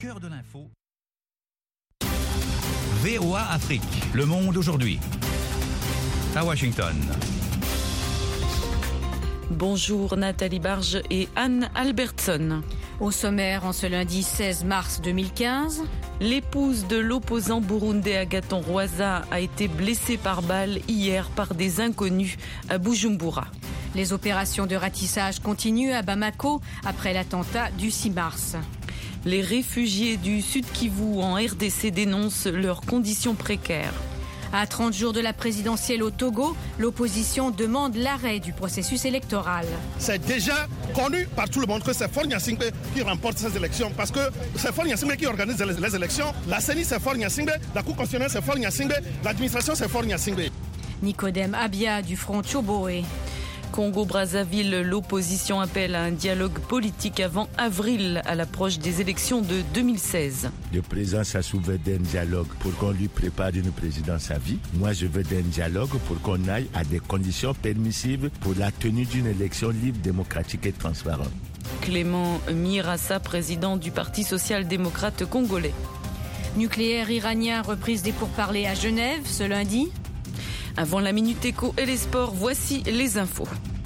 Cœur de l'info. VOA Afrique, le monde aujourd'hui. À Washington. Bonjour Nathalie Barge et Anne Albertson. Au sommaire, en ce lundi 16 mars 2015, l'épouse de l'opposant burundais Agathon Rwasa a été blessée par balle hier par des inconnus à Bujumbura. Les opérations de ratissage continuent à Bamako après l'attentat du 6 mars. Les réfugiés du Sud Kivu en RDC dénoncent leurs conditions précaires. À 30 jours de la présidentielle au Togo, l'opposition demande l'arrêt du processus électoral. C'est déjà connu par tout le monde que c'est Faure Gnassingbé qui remporte ces élections parce que c'est Faure Gnassingbé qui organise les élections. La CENI c'est Faure Gnassingbé, la Cour constitutionnelle c'est Faure Gnassingbé, l'administration c'est Faure Gnassingbé. Nicodème Abia du Front Tchoboé. Congo-Brazzaville, l'opposition appelle à un dialogue politique avant avril à l'approche des élections de 2016. Le président Sassou veut d'un dialogue pour qu'on lui prépare une présidence à vie. Moi, je veux d'un dialogue pour qu'on aille à des conditions permissives pour la tenue d'une élection libre, démocratique et transparente. Clément Mirassa, président du Parti social-démocrate congolais. Nucléaire iranien, reprise des pourparlers à Genève ce lundi. Avant la Minute Éco et les sports, voici les infos.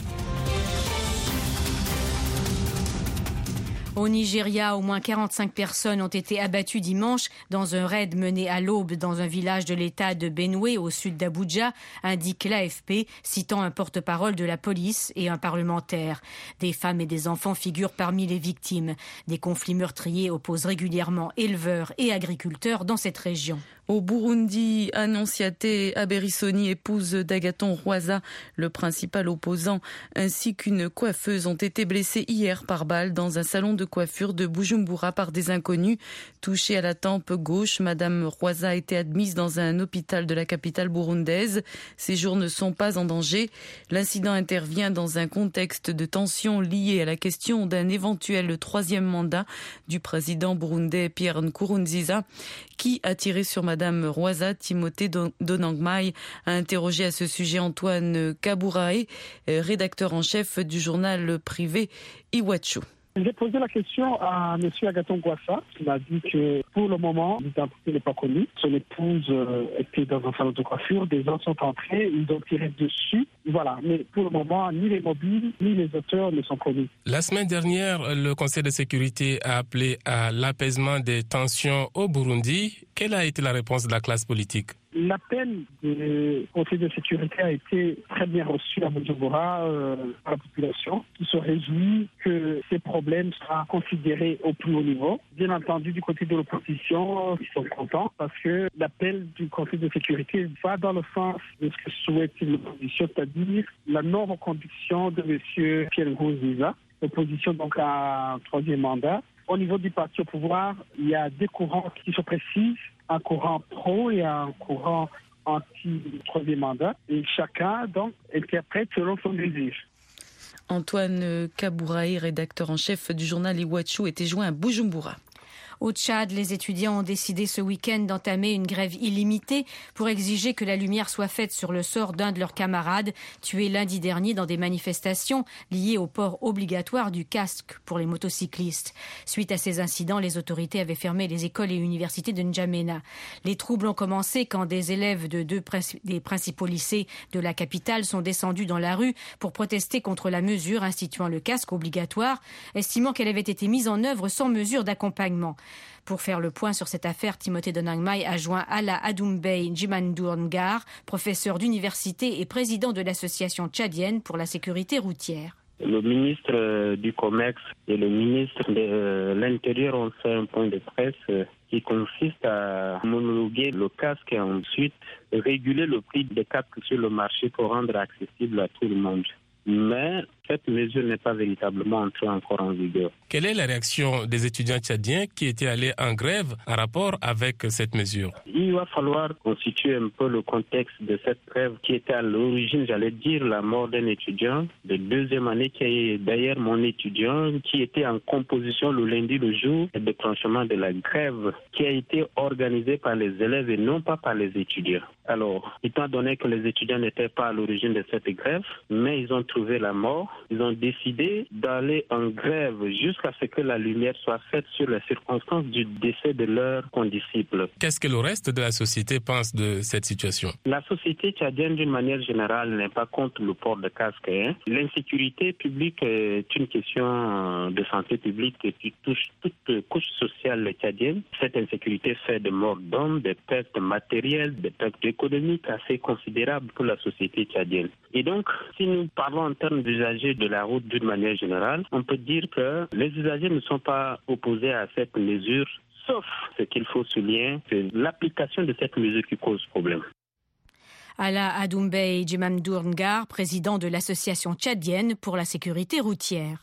Au Nigeria, au moins 45 personnes ont été abattues dimanche dans un raid mené à l'aube dans un village de l'État de Benue au sud d'Abuja, indique l'AFP, citant un porte-parole de la police et un parlementaire. Des femmes et des enfants figurent parmi les victimes. Des conflits meurtriers opposent régulièrement éleveurs et agriculteurs dans cette région. Au Burundi, Annonciaté Aberissoni, épouse d'Agathon Rwasa, le principal opposant, ainsi qu'une coiffeuse ont été blessés hier par balle dans un salon de coiffure de Bujumbura par des inconnus. Touchée à la tempe gauche, Madame Rwasa a été admise dans un hôpital de la capitale burundaise. Ses jours ne sont pas en danger. L'incident intervient dans un contexte de tension lié à la question d'un éventuel troisième mandat du président burundais Pierre Nkurunziza, qui a tiré sur Madame Rwasa. Timothée Donangmai a interrogé à ce sujet Antoine Kabouraé, rédacteur en chef du journal privé Iwachu. J'ai posé la question à M. Agathon Rwasa, qui m'a dit que pour le moment, l'identité n'est pas connue. Son épouse était dans un salon de coiffure, des gens sont entrés, ils ont tiré dessus. Voilà, mais pour le moment, ni les mobiles, ni les auteurs ne sont connus. La semaine dernière, le Conseil de sécurité a appelé à l'apaisement des tensions au Burundi. Quelle a été la réponse de la classe politique ? L'appel du Conseil de sécurité a été très bien reçu à Bujumbura par la population, qui se réjouit que ces problèmes soient considérés au plus haut niveau. Bien entendu, du côté de l'opposition, ils sont contents parce que l'appel du Conseil de sécurité va dans le sens de ce que souhaite l'opposition, c'est-à-dire la non-reconduction de M. Pierre Nkurunziza, l'opposition donc à un troisième mandat. Au niveau du parti au pouvoir, il y a deux courants qui se précisent, un courant pro et un courant anti-troisième mandat. Et chacun, donc, interprète selon son désir. Antoine Kabouraé, rédacteur en chef du journal Iwachu, était joint à Bujumbura. Au Tchad, les étudiants ont décidé ce week-end d'entamer une grève illimitée pour exiger que la lumière soit faite sur le sort d'un de leurs camarades tué lundi dernier dans des manifestations liées au port obligatoire du casque pour les motocyclistes. Suite à ces incidents, les autorités avaient fermé les écoles et universités de N'Djamena. Les troubles ont commencé quand des élèves de des principaux lycées de la capitale sont descendus dans la rue pour protester contre la mesure instituant le casque obligatoire, estimant qu'elle avait été mise en œuvre sans mesure d'accompagnement. Pour faire le point sur cette affaire, Timothée Donangmai a joint Ala Adoumbey Djimandour-Ngar, professeur d'université et président de l'association tchadienne pour la sécurité routière. Le ministre du Commerce et le ministre de l'Intérieur ont fait un point de presse qui consiste à homologuer le casque et ensuite réguler le prix des casques sur le marché pour rendre accessible à tout le monde. Mais cette mesure n'est pas véritablement entrée encore en vigueur. Quelle est la réaction des étudiants tchadiens qui étaient allés en grève en rapport avec cette mesure ? Il va falloir constituer un peu le contexte de cette grève qui était à l'origine, j'allais dire, la mort d'un étudiant de deuxième année qui est d'ailleurs mon étudiant, qui était en composition le lundi, le jour du déclenchement de la grève qui a été organisée par les élèves et non pas par les étudiants. Alors, étant donné que les étudiants n'étaient pas à l'origine de cette grève, mais ils ont trouvé la mort, ils ont décidé d'aller en grève jusqu'à ce que la lumière soit faite sur les circonstances du décès de leur condisciple. Qu'est-ce que le reste de la société pense de cette situation? La société tchadienne, d'une manière générale, n'est pas contre le port de casque. L'insécurité publique est une question de santé publique qui touche toute couche sociale tchadienne. Cette insécurité fait des morts d'hommes, des pertes matérielles, des pertes économiques assez considérables pour la société tchadienne. Et donc, si nous parlons en termes d'usagers de la route d'une manière générale, on peut dire que les usagers ne sont pas opposés à cette mesure, sauf ce qu'il faut souligner, c'est l'application de cette mesure qui cause problème. Ala Adoumbey Djemamdour Ngar, président de l'Association tchadienne pour la sécurité routière.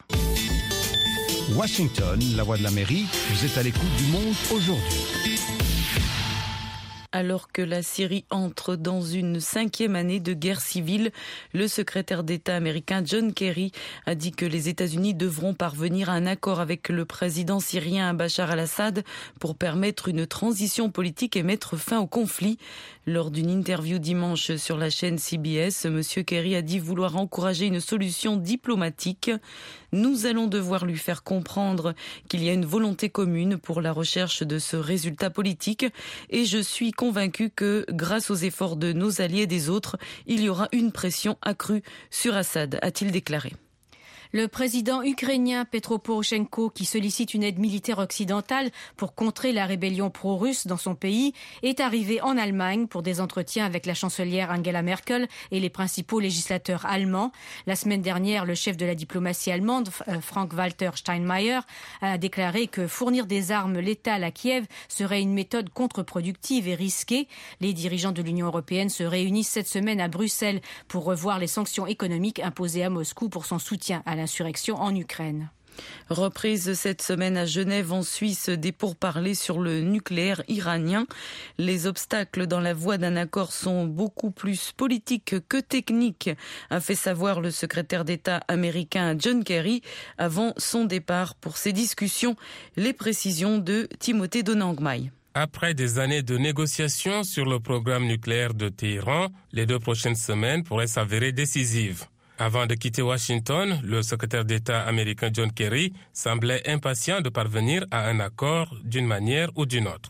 Washington, la voix de l'Amérique, vous êtes à l'écoute du monde aujourd'hui. Alors que la Syrie entre dans une 5e année de guerre civile, le secrétaire d'État américain John Kerry a dit que les États-Unis devront parvenir à un accord avec le président syrien Bachar al-Assad pour permettre une transition politique et mettre fin au conflit. Lors d'une interview dimanche sur la chaîne CBS, M. Kerry a dit vouloir encourager une solution diplomatique. Nous allons devoir lui faire comprendre qu'il y a une volonté commune pour la recherche de ce résultat politique et je suis convaincu que grâce aux efforts de nos alliés et des autres, il y aura une pression accrue sur Assad, a-t-il déclaré. Le président ukrainien Petro Poroshenko, qui sollicite une aide militaire occidentale pour contrer la rébellion pro-russe dans son pays, est arrivé en Allemagne pour des entretiens avec la chancelière Angela Merkel et les principaux législateurs allemands. La semaine dernière, le chef de la diplomatie allemande, Frank-Walter Steinmeier, a déclaré que fournir des armes létales à Kiev serait une méthode contre-productive et risquée. Les dirigeants de l'Union européenne se réunissent cette semaine à Bruxelles pour revoir les sanctions économiques imposées à Moscou pour son soutien à l'insurrection en Ukraine. Reprise cette semaine à Genève en Suisse des pourparlers sur le nucléaire iranien. Les obstacles dans la voie d'un accord sont beaucoup plus politiques que techniques, a fait savoir le secrétaire d'État américain John Kerry avant son départ pour ces discussions. Les précisions de Timothée Donangmai. Après des années de négociations sur le programme nucléaire de Téhéran, les 2 prochaines semaines pourraient s'avérer décisives. Avant de quitter Washington, le secrétaire d'État américain John Kerry semblait impatient de parvenir à un accord d'une manière ou d'une autre.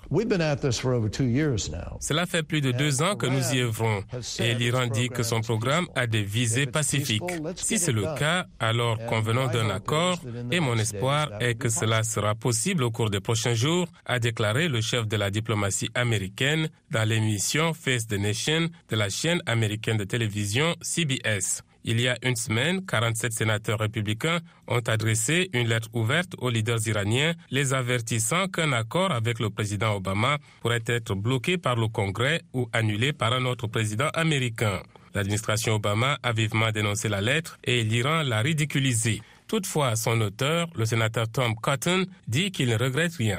Cela fait plus de 2 ans que nous y œuvrons et l'Iran dit que son programme a des visées pacifiques. Si c'est le cas, alors convenons d'un accord et mon espoir est que cela sera possible au cours des prochains jours, a déclaré le chef de la diplomatie américaine dans l'émission Face the Nation de la chaîne américaine de télévision CBS. Il y a une semaine, 47 sénateurs républicains ont adressé une lettre ouverte aux leaders iraniens, les avertissant qu'un accord avec le président Obama pourrait être bloqué par le Congrès ou annulé par un autre président américain. L'administration Obama a vivement dénoncé la lettre et l'Iran l'a ridiculisée. Toutefois, son auteur, le sénateur Tom Cotton, dit qu'il ne regrette rien.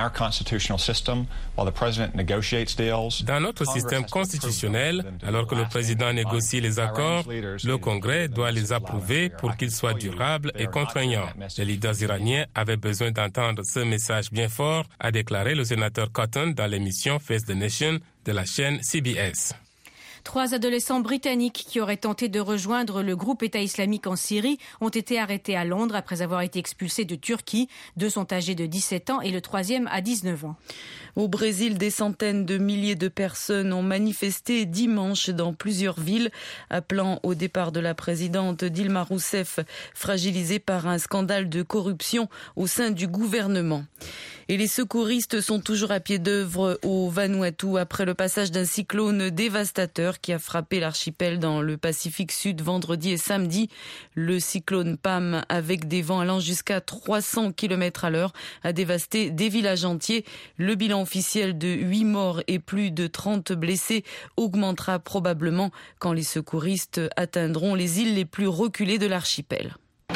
Dans notre système constitutionnel, alors que le président négocie les accords, le Congrès doit les approuver pour qu'ils soient durables et contraignants. Les leaders iraniens avaient besoin d'entendre ce message bien fort, a déclaré le sénateur Cotton dans l'émission Face the Nation de la chaîne CBS. 3 adolescents britanniques qui auraient tenté de rejoindre le groupe État islamique en Syrie ont été arrêtés à Londres après avoir été expulsés de Turquie. 2 sont âgés de 17 ans et le 3e a 19 ans. Au Brésil, des centaines de milliers de personnes ont manifesté dimanche dans plusieurs villes, appelant au départ de la présidente Dilma Rousseff, fragilisée par un scandale de corruption au sein du gouvernement. Et les secouristes sont toujours à pied d'œuvre au Vanuatu après le passage d'un cyclone dévastateur qui a frappé l'archipel dans le Pacifique Sud vendredi et samedi. Le cyclone Pam, avec des vents allant jusqu'à 300 km/h, a dévasté des villages entiers. Le bilan officiel de 8 morts et plus de 30 blessés augmentera probablement quand les secouristes atteindront les îles les plus reculées de l'archipel.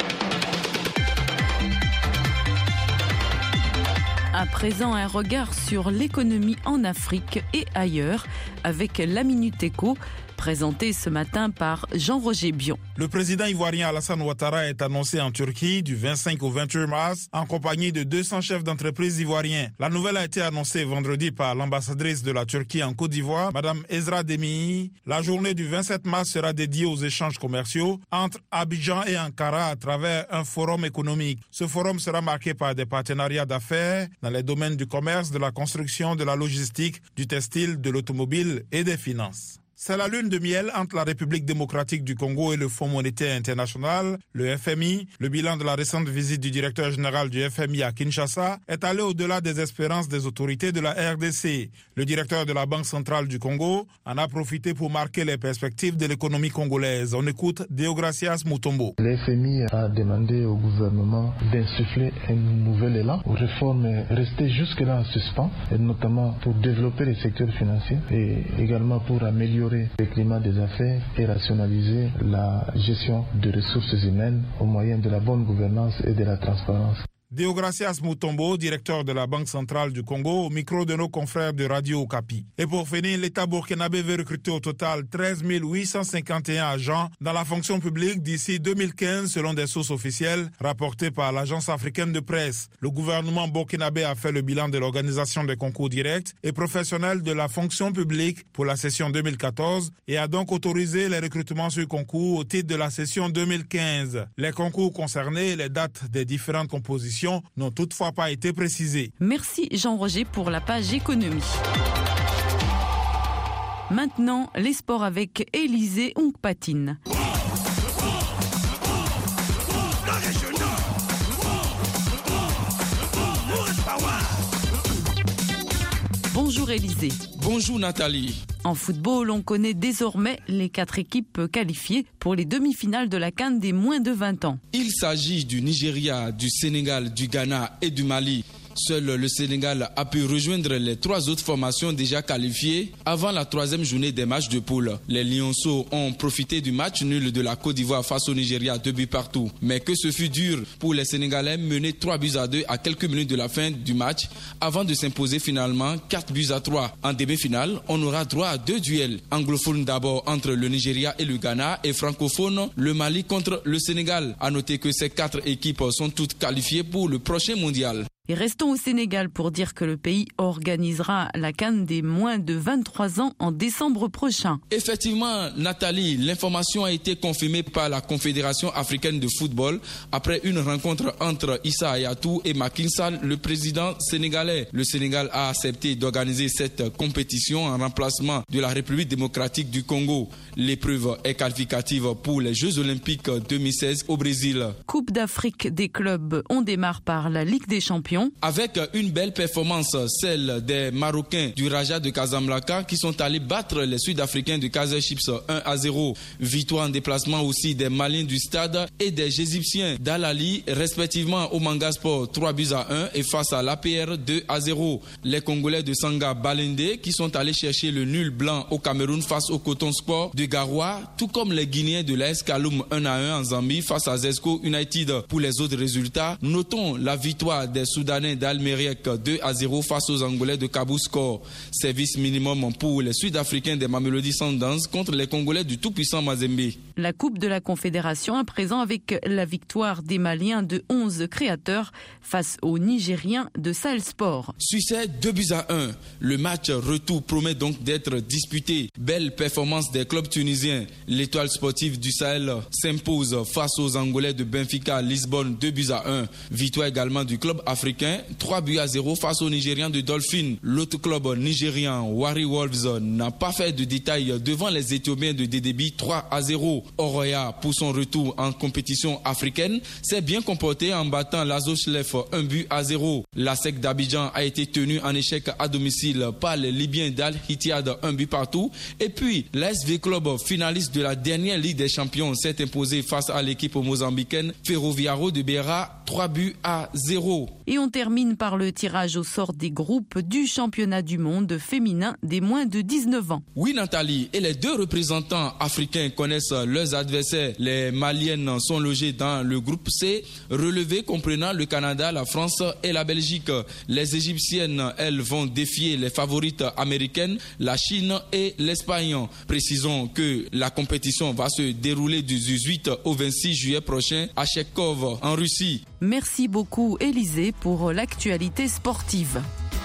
À présent, un regard sur l'économie en Afrique et ailleurs avec la Minute Éco, présenté ce matin par Jean-Roger Bion. Le président ivoirien Alassane Ouattara est annoncé en Turquie du 25 au 28 mars en compagnie de 200 chefs d'entreprise ivoiriens. La nouvelle a été annoncée vendredi par l'ambassadrice de la Turquie en Côte d'Ivoire, Madame Ezra Demi. La journée du 27 mars sera dédiée aux échanges commerciaux entre Abidjan et Ankara à travers un forum économique. Ce forum sera marqué par des partenariats d'affaires dans les domaines du commerce, de la construction, de la logistique, du textile, de l'automobile et des finances. C'est la lune de miel entre la République démocratique du Congo et le Fonds monétaire international, le FMI. Le bilan de la récente visite du directeur général du FMI à Kinshasa est allé au-delà des espérances des autorités de la RDC. Le directeur de la Banque centrale du Congo en a profité pour marquer les perspectives de l'économie congolaise. On écoute Deogracias Mutombo. Le FMI a demandé au gouvernement d'insuffler un nouvel élan aux réformes restées jusque-là en suspens, et notamment pour développer les secteurs financiers et également pour améliorer le climat des affaires et rationaliser la gestion des ressources humaines au moyen de la bonne gouvernance et de la transparence. Deogracias Mutombo, directeur de la Banque centrale du Congo, au micro de nos confrères de Radio Okapi. Et pour finir, l'État burkinabé veut recruter au total 13 851 agents dans la fonction publique d'ici 2015, selon des sources officielles rapportées par l'Agence africaine de presse. Le gouvernement burkinabé a fait le bilan de l'organisation des concours directs et professionnels de la fonction publique pour la session 2014 et a donc autorisé les recrutements sur concours au titre de la session 2015. Les concours concernés et les dates des différentes compositions n'ont toutefois pas été précisées. Merci Jean-Roger pour la page économie. Maintenant, les sports avec Élisée Ongpatine. Bonjour Élisée. Bonjour Nathalie. En football, on connaît désormais les 4 équipes qualifiées pour les demi-finales de la CAN des moins de 20 ans. Il s'agit du Nigeria, du Sénégal, du Ghana et du Mali. Seul le Sénégal a pu rejoindre les 3 autres formations déjà qualifiées avant la 3e journée des matchs de poule. Les Lionceaux ont profité du match nul de la Côte d'Ivoire face au Nigeria, 2 buts partout. Mais que ce fut dur pour les Sénégalais, menés 3-2 à quelques minutes de la fin du match avant de s'imposer finalement 4-3. En demi-finale, on aura droit à 2 duels. Anglophone d'abord entre le Nigeria et le Ghana et francophone, le Mali contre le Sénégal. À noter que ces 4 équipes sont toutes qualifiées pour le prochain mondial. Et restons au Sénégal pour dire que le pays organisera la CAN des moins de 23 ans en décembre prochain. Effectivement, Nathalie, l'information a été confirmée par la Confédération africaine de football après une rencontre entre Issa Hayatou et Macky Sall, le président sénégalais. Le Sénégal a accepté d'organiser cette compétition en remplacement de la République démocratique du Congo. L'épreuve est qualificative pour les Jeux olympiques 2016 au Brésil. Coupe d'Afrique des clubs, on démarre par la Ligue des champions. Avec une belle performance, celle des Marocains du Raja de Casablanca qui sont allés battre les Sud-Africains de Kaizer Chiefs 1-0. Victoire en déplacement aussi des Maliens du Stade et des Égyptiens d'Al-Ali, respectivement au Manga Sport 3-1 et face à l'APR 2-0. Les Congolais de Sanga Balende qui sont allés chercher le nul blanc au Cameroun face au Coton Sport de Garoua, tout comme les Guinéens de l'AS Kaloum 1-1 en Zambie face à Zesco United. Pour les autres résultats, notons la victoire des Soudanais d'Almeriek 2-0 face aux Angolais de Kabou Score. Service minimum pour les Sud-Africains des Mamelodi Sundowns contre les Congolais du tout-puissant Mazembe. La Coupe de la Confédération à présent avec la victoire des Maliens de 11 créateurs face aux Nigériens de Sahel Sport. Succès 2-1. Le match retour promet donc d'être disputé. Belle performance des clubs tunisiens. L'Étoile sportive du Sahel s'impose face aux Angolais de Benfica Lisbonne 2-1. Victoire également du club africain 3-0 face aux Nigériens de Dolphin. L'autre club nigérien Wari Wolves n'a pas fait de détails devant les Éthiopiens de Dédébi 3-0. Oroya, pour son retour en compétition africaine, s'est bien comporté en battant l'Azo Chlef 1-0. La SEC d'Abidjan a été tenue en échec à domicile par les Libyens d'Al-Ittihad 1 but partout. Et puis, l'ASV Club, finaliste de la dernière Ligue des Champions, s'est imposé face à l'équipe mozambicaine Ferroviario de Beira 3-0. Et on termine par le tirage au sort des groupes du championnat du monde féminin des moins de 19 ans. Oui Nathalie, et les 2 représentants africains connaissent leurs adversaires. Les Maliennes sont logées dans le groupe C, relevé comprenant le Canada, la France et la Belgique. Les Égyptiennes, elles, vont défier les favorites américaines, la Chine et l'Espagne. Précisons que la compétition va se dérouler du 18 au 26 juillet prochain à Chekhov, en Russie. Merci beaucoup Élisée pour l'actualité sportive.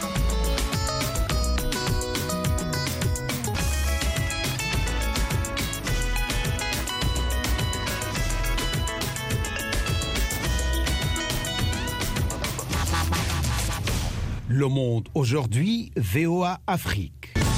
Le Monde aujourd'hui, VOA Afrique.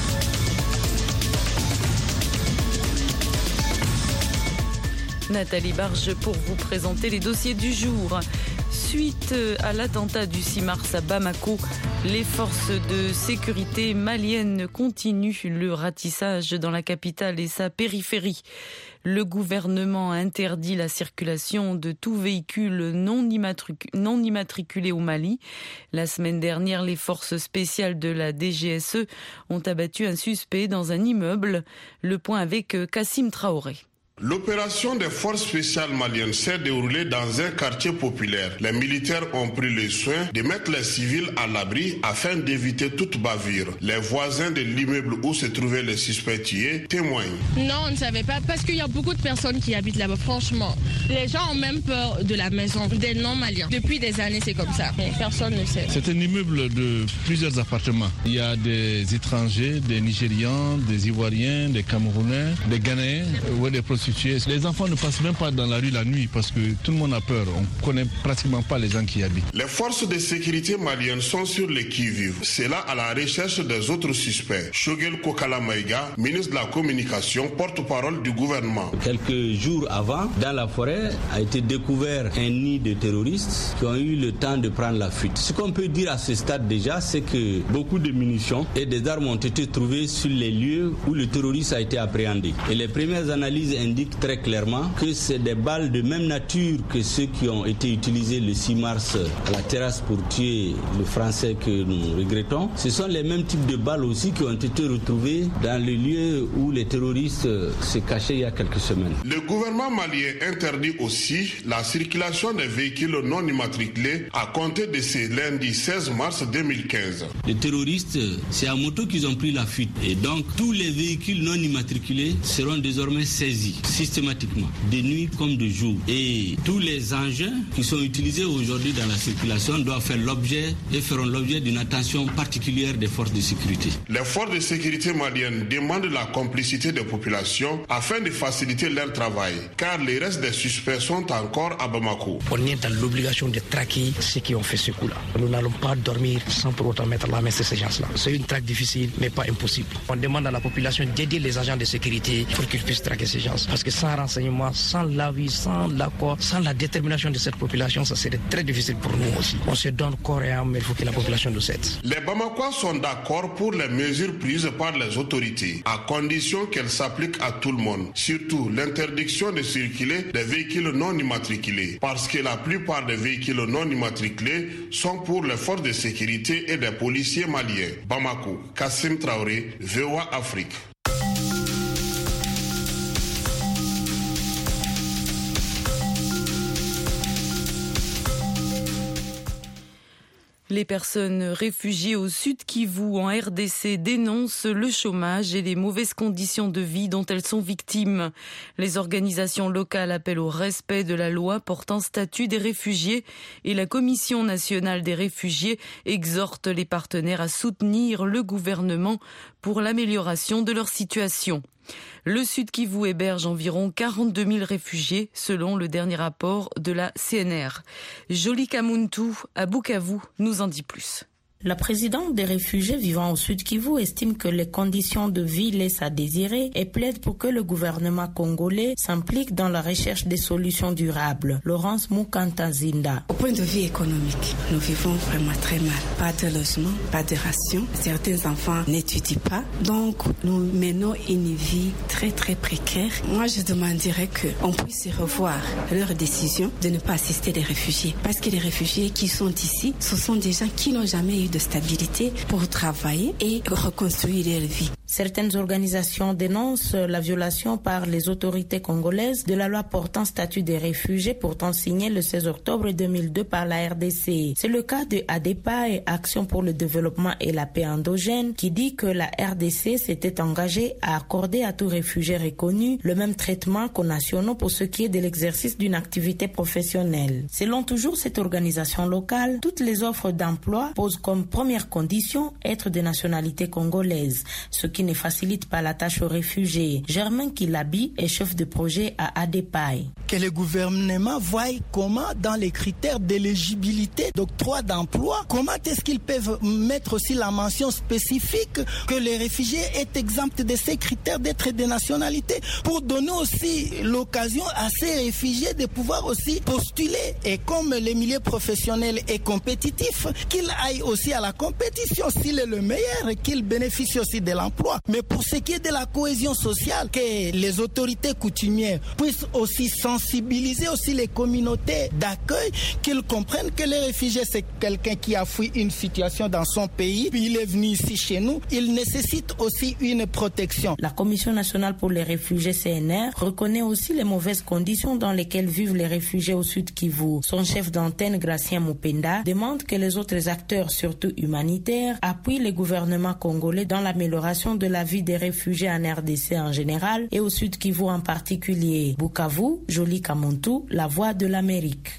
Nathalie Barge pour vous présenter les dossiers du jour. Suite à l'attentat du 6 mars à Bamako, les forces de sécurité maliennes continuent le ratissage dans la capitale et sa périphérie. Le gouvernement a interdit la circulation de tout véhicule non immatriculé au Mali. La semaine dernière, les forces spéciales de la DGSE ont abattu un suspect dans un immeuble. Le point avec Kassim Traoré. L'opération des forces spéciales maliennes s'est déroulée dans un quartier populaire. Les militaires ont pris le soin de mettre les civils à l'abri afin d'éviter toute bavure. Les voisins de l'immeuble où se trouvaient les suspects tués témoignent. Non, on ne savait pas parce qu'il y a beaucoup de personnes qui habitent là-bas. Franchement, les gens ont même peur de la maison des non-maliens. Depuis des années, c'est comme ça. Mais personne ne sait. C'est un immeuble de plusieurs appartements. Il y a des étrangers, des Nigérians, des Ivoiriens, des Camerounais, des Ghanéens ou des prostituées. Les enfants ne passent même pas dans la rue la nuit parce que tout le monde a peur. On ne connaît pratiquement pas les gens qui y habitent. Les forces de sécurité maliennes sont sur le qui-vive. C'est là à la recherche des autres suspects. Shogel Kokala Maïga, ministre de la Communication, porte-parole du gouvernement. Quelques jours avant, dans la forêt, a été découvert un nid de terroristes qui ont eu le temps de prendre la fuite. Ce qu'on peut dire à ce stade déjà, c'est que beaucoup de munitions et des armes ont été trouvées sur les lieux où le terroriste a été appréhendé. Et les premières analyses indiquent très clairement que c'est des balles de même nature que ceux qui ont été utilisés le 6 mars à la terrasse pour tuer le Français que nous regrettons. Ce sont les mêmes types de balles aussi qui ont été retrouvées dans le lieu où les terroristes se cachaient il y a quelques semaines. Le gouvernement malien interdit aussi la circulation des véhicules non immatriculés à compter de ce lundi 16 mars 2015. Les terroristes, c'est à moto qu'ils ont pris la fuite et donc tous les véhicules non immatriculés seront désormais saisis systématiquement, de nuit comme de jour. Et tous les engins qui sont utilisés aujourd'hui dans la circulation doivent faire l'objet et feront l'objet d'une attention particulière des forces de sécurité. Les forces de sécurité maliennes demandent la complicité des populations afin de faciliter leur travail, car les restes des suspects sont encore à Bamako. On est dans l'obligation de traquer ceux qui ont fait ce coup-là. Nous n'allons pas dormir sans pour autant mettre la main sur ces gens-là. C'est une traque difficile, mais pas impossible. On demande à la population d'aider les agents de sécurité pour qu'ils puissent traquer ces gens. Parce que sans renseignement, sans l'avis, sans l'accord, sans la détermination de cette population, ça serait très difficile pour nous aussi. On se donne corps et âme, mais il faut que la population nous aide. Les Bamakois sont d'accord pour les mesures prises par les autorités, à condition qu'elles s'appliquent à tout le monde. Surtout l'interdiction de circuler des véhicules non immatriculés. Parce que la plupart des véhicules non immatriculés sont pour les forces de sécurité et des policiers maliens. Bamako, Kassim Traoré, VOA Afrique. Les personnes réfugiées au Sud Kivu en RDC dénoncent le chômage et les mauvaises conditions de vie dont elles sont victimes. Les organisations locales appellent au respect de la loi portant statut des réfugiés et la Commission nationale des réfugiés exhorte les partenaires à soutenir le gouvernement pour l'amélioration de leur situation. Le Sud Kivu héberge environ 42 000 réfugiés selon le dernier rapport de la CNR. Jolie Kamuntu à Bukavu nous en dit plus. La présidente des réfugiés vivant au Sud Kivu estime que les conditions de vie laissent à désirer et plaide pour que le gouvernement congolais s'implique dans la recherche des solutions durables. Laurence Mukantazinda. Au point de vue économique, nous vivons vraiment très mal. Pas de logement, pas de ration. Certains enfants n'étudient pas. Donc, nous menons une vie très très précaire. Moi, je demanderais qu'on puisse revoir leur décision de ne pas assister les réfugiés. Parce que les réfugiés qui sont ici, ce sont des gens qui n'ont jamais eu de stabilité pour travailler et reconstruire leur vie. Certaines organisations dénoncent la violation par les autorités congolaises de la loi portant statut des réfugiés pourtant signée le 16 octobre 2002 par la RDC. C'est le cas de ADEPA et Action pour le développement et la paix endogène qui dit que la RDC s'était engagée à accorder à tout réfugié reconnu le même traitement qu'aux nationaux pour ce qui est de l'exercice d'une activité professionnelle. Selon toujours cette organisation locale, toutes les offres d'emploi posent comme première condition être de nationalité congolaise, ce qui ne facilite pas la tâche aux réfugiés. Germain Kilabi est chef de projet à ADEPAI. Que le gouvernement voie comment dans les critères d'éligibilité d'octroi d'emploi, comment est-ce qu'ils peuvent mettre aussi la mention spécifique que les réfugiés est exempt de ces critères d'être des nationalités pour donner aussi l'occasion à ces réfugiés de pouvoir aussi postuler. Et comme le milieu professionnel est compétitif, qu'il aille aussi à la compétition. S'il est le meilleur, qu'il bénéficie aussi de l'emploi. Mais pour ce qui est de la cohésion sociale, que les autorités coutumières puissent aussi sensibiliser aussi les communautés d'accueil, qu'ils comprennent que les réfugiés, c'est quelqu'un qui a fui une situation dans son pays, puis il est venu ici chez nous, il nécessite aussi une protection. La Commission nationale pour les réfugiés CNR reconnaît aussi les mauvaises conditions dans lesquelles vivent les réfugiés au Sud Kivu. Son chef d'antenne, Gracien Mupenda, demande que les autres acteurs, surtout humanitaires, appuient le gouvernement congolais dans l'amélioration de la vie des réfugiés en RDC en général et au Sud Kivu en particulier. Bukavu, Jolie Kamontou, la voix de l'Amérique.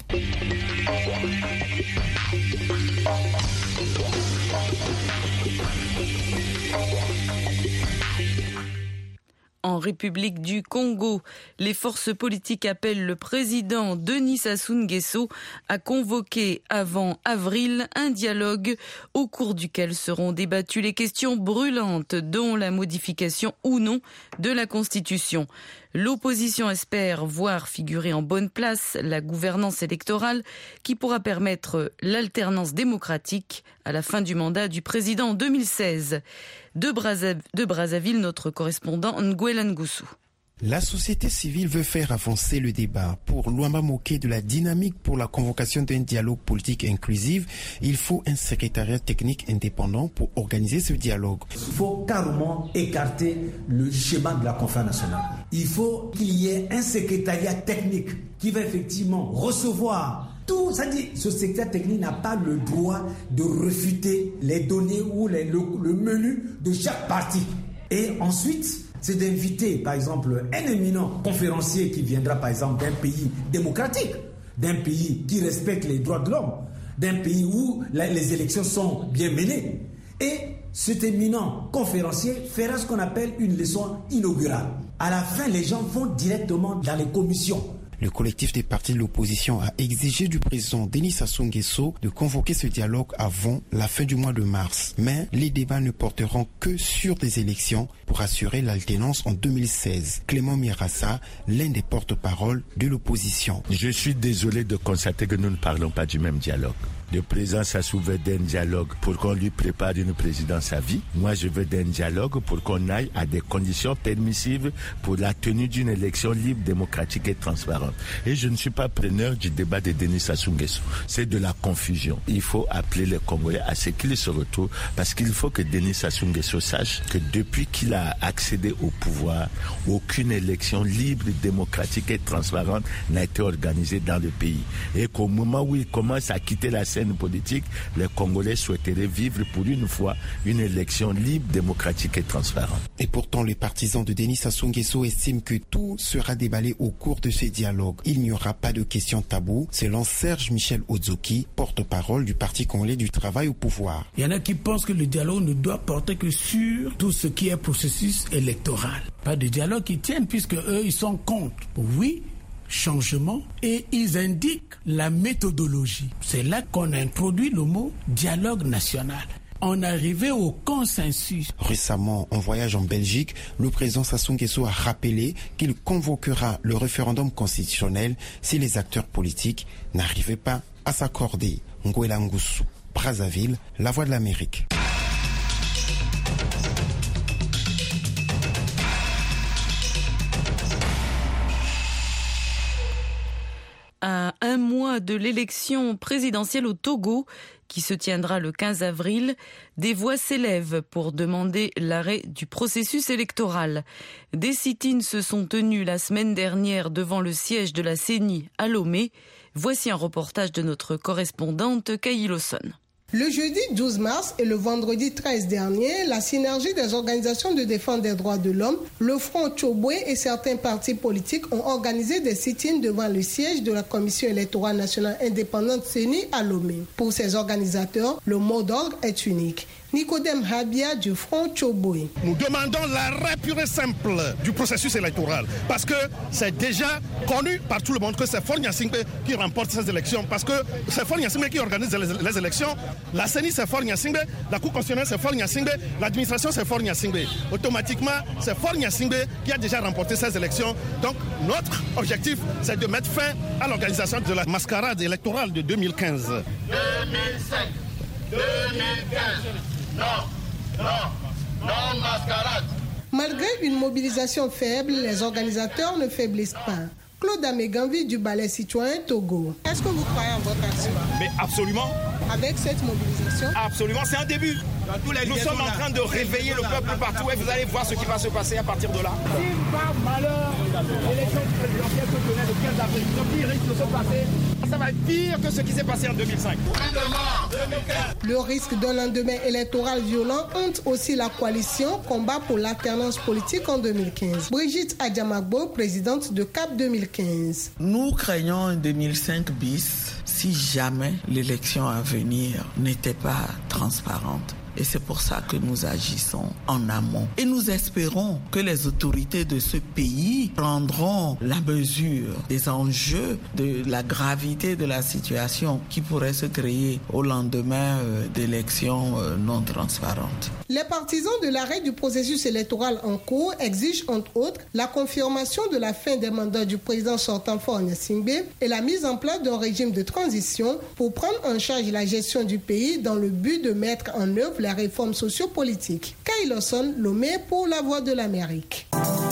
En République du Congo, les forces politiques appellent le président Denis Sassou Nguesso à convoquer avant avril un dialogue au cours duquel seront débattues les questions brûlantes, dont la modification ou non de la Constitution. L'opposition espère voir figurer en bonne place la gouvernance électorale qui pourra permettre l'alternance démocratique à la fin du mandat du président en 2016. De Brazzaville, notre correspondant Nguela Ngusu. La société civile veut faire avancer le débat. Pour Luamba Moké de la dynamique pour la convocation d'un dialogue politique inclusif, il faut un secrétariat technique indépendant pour organiser ce dialogue. Il faut carrément écarter le schéma de la conférence nationale. Il faut qu'il y ait un secrétariat technique qui va effectivement recevoir tout. C'est-à-dire, ce secrétariat technique n'a pas le droit de refuter les données ou le menu de chaque parti. Et ensuite, c'est d'inviter, par exemple, un éminent conférencier qui viendra, par exemple, d'un pays démocratique, d'un pays qui respecte les droits de l'homme, d'un pays où les élections sont bien menées. Et cet éminent conférencier fera ce qu'on appelle une leçon inaugurale. À la fin, les gens vont directement dans les commissions. Le collectif des partis de l'opposition a exigé du président Denis Sassou Nguesso de convoquer ce dialogue avant la fin du mois de mars. Mais les débats ne porteront que sur des élections pour assurer l'alternance en 2016. Clément Mirassa, l'un des porte-parole de l'opposition. Je suis désolé de constater que nous ne parlons pas du même dialogue. Le président Sassou veut d'un dialogue pour qu'on lui prépare une présidence à vie. Moi, je veux d'un dialogue pour qu'on aille à des conditions permissives pour la tenue d'une élection libre, démocratique et transparente. Et je ne suis pas preneur du débat de Denis Sassou Nguesso. C'est de la confusion. Il faut appeler les Congolais à ce qu'ils se retrouvent parce qu'il faut que Denis Sassou Nguesso sache que depuis qu'il a accédé au pouvoir, aucune élection libre, démocratique et transparente n'a été organisée dans le pays. Et qu'au moment où il commence à quitter la scène politique, les Congolais souhaiteraient vivre pour une fois une élection libre, démocratique et transparente. Et pourtant, les partisans de Denis Sassou Nguesso estiment que tout sera déballé au cours de ce dialogue. Il n'y aura pas de questions taboues, selon Serge Michel Ozoki, porte-parole du Parti congolais du travail au pouvoir. Il y en a qui pensent que le dialogue ne doit porter que sur tout ce qui est processus électoral. Pas de dialogue qui tienne puisque eux, ils sont contre. Oui, changement et ils indiquent la méthodologie. C'est là qu'on a introduit le mot dialogue national. On est arrivé au consensus. Récemment, en voyage en Belgique, le président Sassou Nguesso a rappelé qu'il convoquera le référendum constitutionnel si les acteurs politiques n'arrivaient pas à s'accorder. Ngwela Ngusu, Brazzaville, La Voix de l'Amérique. À un mois de l'élection présidentielle au Togo, qui se tiendra le 15 avril, des voix s'élèvent pour demander l'arrêt du processus électoral. Des sit-ins se sont tenus la semaine dernière devant le siège de la CENI à Lomé. Voici un reportage de notre correspondante Kayi Lawson. Le jeudi 12 mars et le vendredi 13 dernier, la synergie des organisations de défense des droits de l'homme, le Front Tchobwe et certains partis politiques ont organisé des sit-ins devant le siège de la Commission électorale nationale indépendante CENI à Lomé. Pour ces organisateurs, le mot d'ordre est unique. Nicodème Habia du Front Tchobwe. Nous demandons l'arrêt pur et simple du processus électoral parce que c'est déjà connu par tout le monde que c'est Faure Gnassingbé qui remporte ces élections, parce que c'est Faure Gnassingbé qui organise les élections. La CENI c'est Faure Gnassingbé, la Cour constitutionnelle c'est Faure Gnassingbé, l'administration c'est Faure Gnassingbé. Automatiquement, c'est Faure Gnassingbé qui a déjà remporté ces élections. Donc notre objectif, c'est de mettre fin à l'organisation de la mascarade électorale de 2015. 2005, 2015. Non, mascarade. Malgré une mobilisation faible, les organisateurs ne faiblissent pas. Claude Améganvi du Balai Citoyen Togo. Est-ce que vous croyez en votre action? Mais absolument. Avec cette mobilisation? Absolument, c'est un début. Nous sommes en train de réveiller le peuple partout et vous allez voir ce qui va se passer à partir de là. Si par malheur, l'élection présidentielle se tenait le 15 avril, ce qui risque de se passer, ça va être pire que ce qui s'est passé en 2005. Le risque d'un lendemain électoral violent hante aussi la coalition Combat pour l'alternance politique en 2015. Brigitte Adjamagbo, présidente de CAP 2015. Nous craignons un 2005 bis si jamais l'élection à venir n'était pas transparente. Et c'est pour ça que nous agissons en amont. Et nous espérons que les autorités de ce pays prendront la mesure des enjeux, de la gravité de la situation qui pourrait se créer au lendemain d'élections non transparentes. Les partisans de l'arrêt du processus électoral en cours exigent entre autres la confirmation de la fin des mandats du président sortant Faure Gnassingbé et la mise en place d'un régime de transition pour prendre en charge la gestion du pays dans le but de mettre en œuvre la réforme sociopolitique. Kayi Lawson, Lomé pour La Voix de l'Amérique.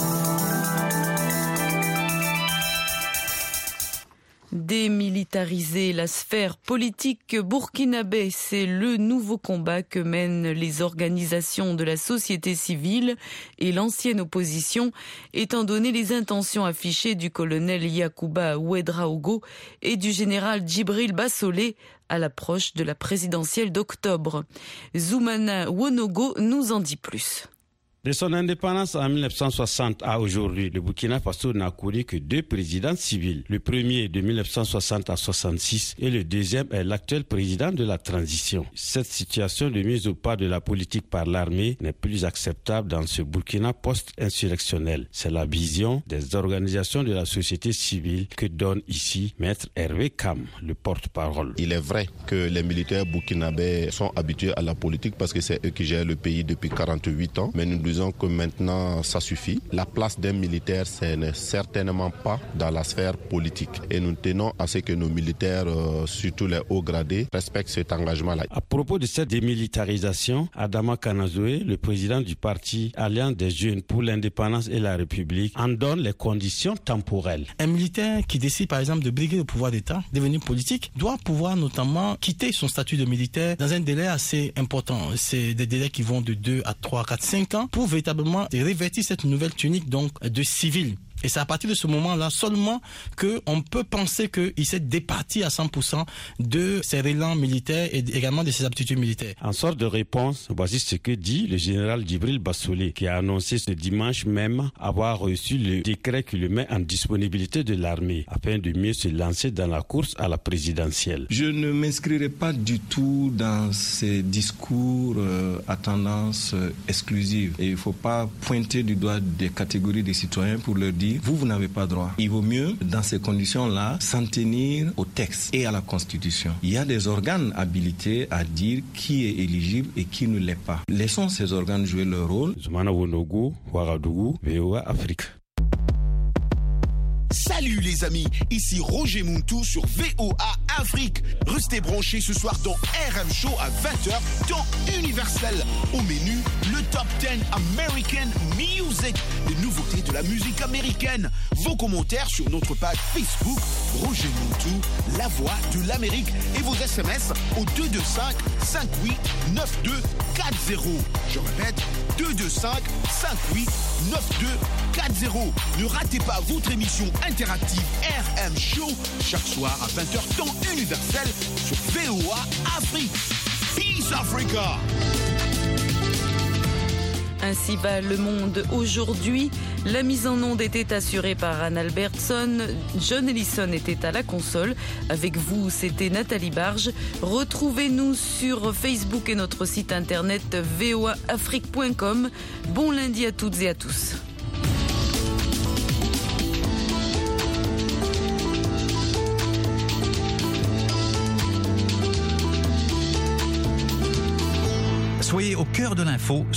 Démilitariser la sphère politique burkinabé, c'est le nouveau combat que mènent les organisations de la société civile et l'ancienne opposition, étant donné les intentions affichées du colonel Yacouba Ouedraogo et du général Djibril Bassolé à l'approche de la présidentielle d'octobre. Zoumana Wonogo nous en dit plus. De son indépendance en 1960 à aujourd'hui, le Burkina Faso n'a connu que 2 présidents civils. Le premier de 1960 à 66 et le deuxième est l'actuel président de la transition. Cette situation de mise au pas de la politique par l'armée n'est plus acceptable dans ce Burkina post-insurrectionnel. C'est la vision des organisations de la société civile que donne ici Maître Hervé Kam, le porte-parole. Il est vrai que les militaires burkinabés sont habitués à la politique parce que c'est eux qui gèrent le pays depuis 48 ans, mais nous disons que maintenant ça suffit. La place d'un militaire, ce n'est certainement pas dans la sphère politique. Et nous tenons à ce que nos militaires, surtout les hauts gradés, respectent cet engagement-là. À propos de cette démilitarisation, Adama Kanazoé, le président du parti Alliance des Jeunes pour l'Indépendance et la République, en donne les conditions temporelles. Un militaire qui décide par exemple de briguer le pouvoir d'État, devenir politique, doit pouvoir notamment quitter son statut de militaire dans un délai assez important. C'est des délais qui vont de 2 à 3, 4, 5 ans pour véritablement revêtir cette nouvelle tunique donc de civil. Et c'est à partir de ce moment-là seulement qu'on peut penser qu'il s'est départi à 100% de ses relents militaires et également de ses aptitudes militaires. En sorte de réponse, voici ce que dit le général Djibril Bassolé, qui a annoncé ce dimanche même avoir reçu le décret qui le met en disponibilité de l'armée, afin de mieux se lancer dans la course à la présidentielle. Je ne m'inscrirai pas du tout dans ces discours à tendance exclusive. Et il ne faut pas pointer du doigt des catégories de citoyens pour leur dire dire vous n'avez pas droit. Il vaut mieux, dans ces conditions-là, s'en tenir au texte et à la Constitution. Il y a des organes habilités à dire qui est éligible et qui ne l'est pas. Laissons ces organes jouer leur rôle. VOA Afrique. Salut les amis, ici Roger Muntu sur VOA Afrique. Restez branchés ce soir dans RM Show à 20h, temps universel. Au menu, le Top 10 American Music, les nouveautés de la musique américaine. Vos commentaires sur notre page Facebook, Roger Muntu, la voix de l'Amérique. Et vos SMS au 225 58 9240. Je répète, 225 58 9240. Ne ratez pas votre émission interactive RM Show chaque soir à 20h temps universel sur VOA Afrique. Peace Africa. Ainsi va le monde aujourd'hui. La mise en onde était assurée par Anne Albertson. John Ellison était à la console. Avec vous, c'était Nathalie Barge. Retrouvez-nous sur Facebook et notre site internet voaafrique.com. Bon lundi à toutes et à tous. Soyez au cœur de l'info